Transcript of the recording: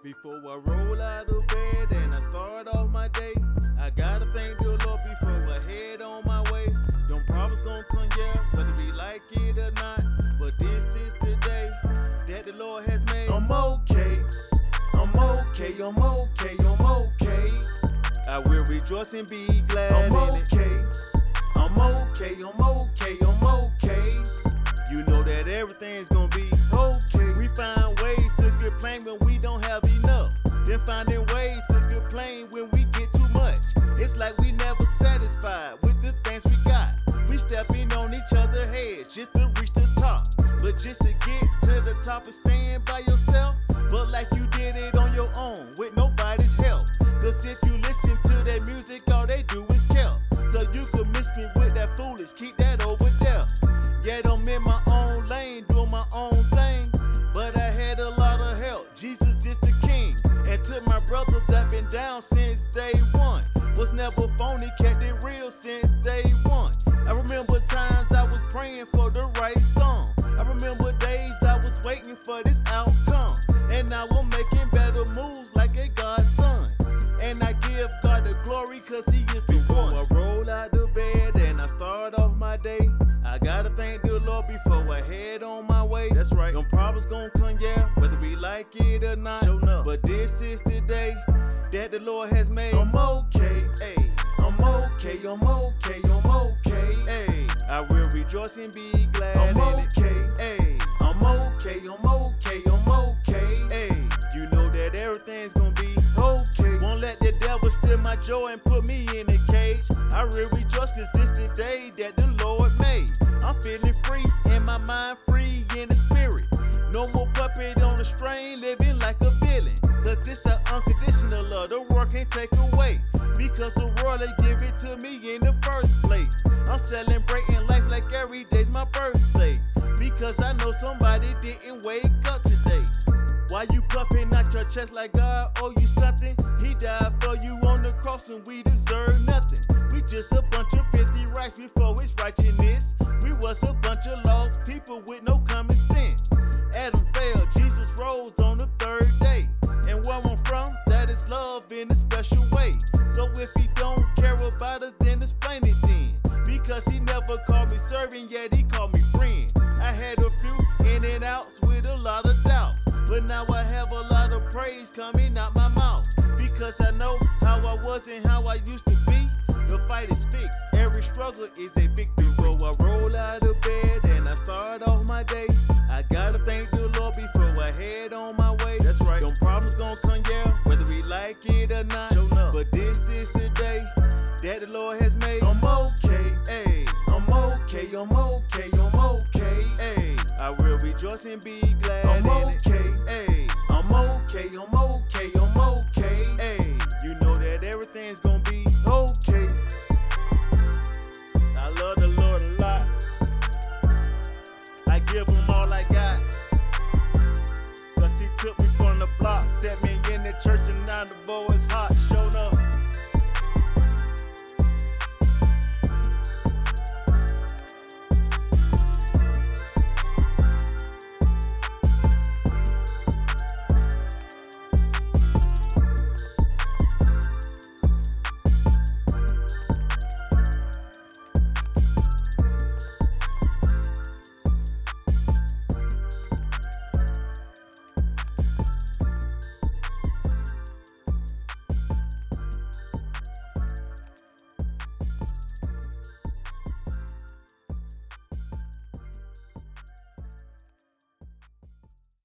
Before I roll out of bed and I start off my day, I gotta thank the Lord before I head on my way. Them problems gon' come, yeah, whether we like it or not. But this is the day that the Lord has made. I'm okay, I'm okay, I'm okay, I'm okay. I will rejoice and be glad I'm in it. I'm okay, I'm okay, I'm okay. You know that everything's gonna be okay. We find ways to complain when we don't have enough, then finding ways to complain when we get too much. It's like we never satisfied with the things we got. We stepping on each other's heads just to reach the top, but just to get to the top and stand by yourself, but like you did it on your own with nobody's help. Cause if you listen to that music, all they do is kill. So you could miss me with that foolish, keep that over there. Yet I'm in my own lane, doing my own thing, but I had a lot of help. Jesus is the king. And to my brother that been down since day one, was never phony, kept it real since day one. I remember times I was praying for the right song. I remember days I was waiting for this outcome, and now I'm making better moves like a God's son. And I give God the glory cause he is the one. Before I roll out of bed and I start off my day, I gotta thank the Lord before I head on my way. That's right. Them problems gon' come, yeah, whether we like it or not. Sure enough. But this is the day that the Lord has made. I'm okay, ayy. I'm okay, I'm okay, I'm okay, ayy. I will rejoice and be glad in it. Ayy. I'm okay, I'm okay, I'm okay, ayy. You know that everything's gonna be okay. Won't let the devil steal my joy and put me in a cage. I will rejoice cause this the day that the Lord made. I'm feeling free and my mind free in the spirit. No more puppet on the string, living like a villain. Cause this the unconditional love the world can't take away. Because the world they give it to me in the first place. I'm celebrating life like every day's my birthday. Because I know somebody didn't wake up today. Why you puffing out your chest like God owe you something? He died for you on the cross and we deserve nothing. We just a bunch of 50 rights before his righteousness. We was a bunch of lost people with no common sense. Adam fell, Jesus rose on the third day. And where I'm from, that is love in a special way. So if he don't care about us, then explain it then. Because he never called me servant, yet he called me friend. I had a few in and outs with a lot of doubts, but now I have a lot of praise coming out my mouth. Because I know how I was and how I used to be. The fight is fixed, every struggle is a victory. Before I roll out of bed and I start off my day, I gotta thank the Lord before I head on my way. That's right. Them problems gon' come, yeah, whether we like it or not. Sure enough. But this is the day that the Lord has made. I'm okay, ayy. I'm okay, I'm okay, I'm okay, ayy. I will rejoice and be glad in it. I'm okay, ayy. I'm okay, I'm okay, I'm